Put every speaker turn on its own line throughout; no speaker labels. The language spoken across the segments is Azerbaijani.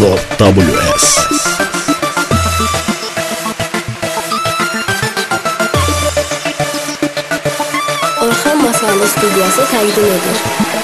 Igor WS.
Orxan Masallı Studiyası təqdim edir.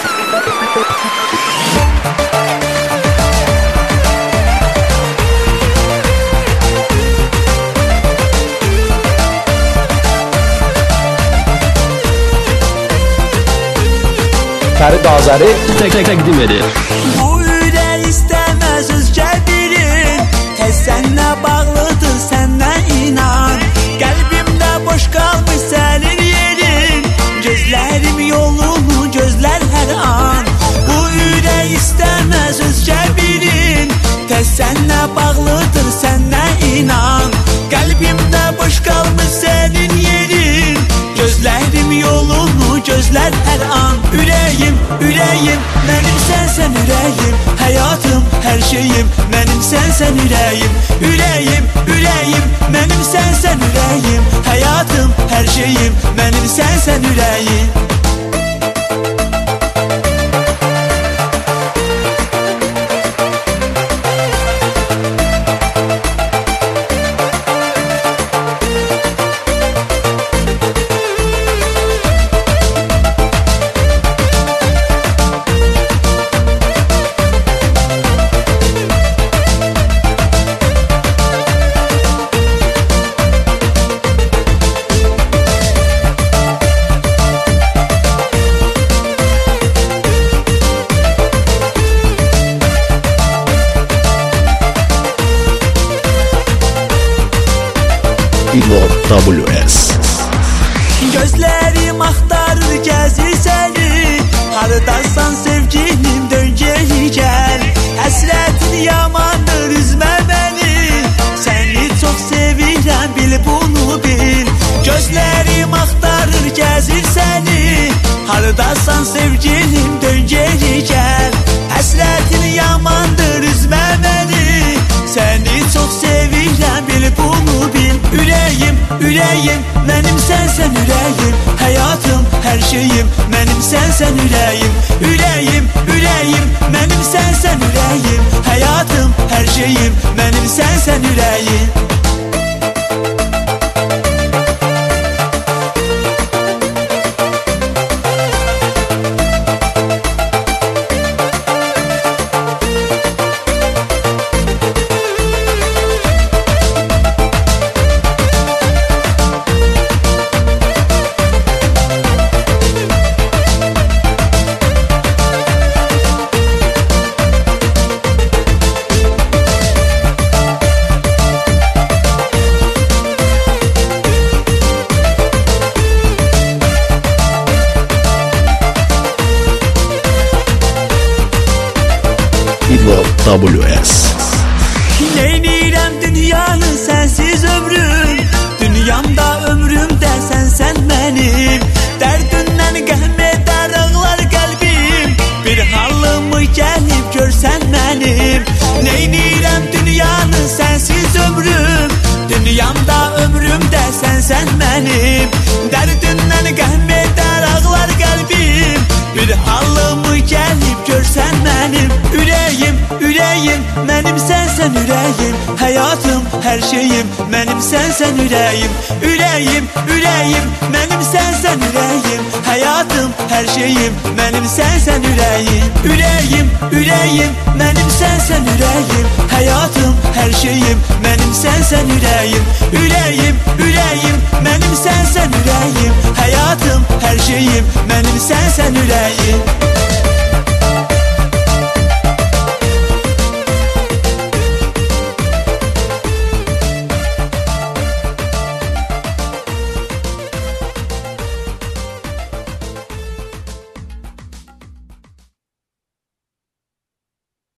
Fərid Azəri təqdim edir.
Bu ürək istəməz özgə birin, tez sənlə bağlıdır, səndən inan. Qəlbimdə boş qalmış sənin yerin, gözlərim yolunu gözlər hər an. Bu ürək istəməz özgə birin, tez sənlə bağlıdır, səndən inan. Qəlbimdə boş qalmış sənin yerin, gözlərim yolunu gözlər hər an. Ürəyim, ürəyim, mənim sənsən ürəyim, həyatım, hər şeyim, mənim sənsən ürəyim. Ürəyim, ürəyim, mənim sənsən ürəyim, həyatım, hər şeyim, mənim sənsən ürəyim.
Igor WS.
Gözlərim axtarır, gəzir səni, haradasan sevgilim, dön geri gəl. Həsrətin yamandır, üzmə məni, səni çox sevirəm, bil bunu bil. Gözlərim axtarır, gəzir səni, haradasan sevgilim, dön geri gəl. Həsrətin yamandır, üzmə məni, səni çox sevirəm, bil bunu bil. Ürəyim, ürəyim, mənim sənsən ürəyim, həyatım, hər şeyim, mənim sənsən ürəyim. Ürəyim, ürəyim, mənim sənsən ürəyim, həyatım, hər şeyim, mənim sənsən ürəyim.
Igor WS.
Neynirəm dünyanı sənsiz ömrüm, dünyamda ömrümdə sənsən mənim. Dərdündən qəhm edər ağlar qəlbim, bir halımı gəlib görsən mənim. Neynirəm dünyanı sənsiz ömrüm, dünyamda ömrümdə sənsən mənim. Dərdündən qəhm edər ağlar qəlbim, bir halımı gəlib görsən mənim. Ürəyim, ürəyim, mənim sənsən ürəyim, həyatım, hər şeyim, mənim sənsən ürəyim. Ürəyim, ürəyim, mənim sənsən ürəyim, həyatım, hər şeyim, mənim sənsən ürəyim. Ürəyim, ürəyim, mənim sənsən ürəyim, həyatım, hər şeyim, mənim sənsən ürəyim. Ürəyim, ürəyim, mənim sənsən ürəyim, həyatım, hər şeyim, mənim sənsən ürəyim.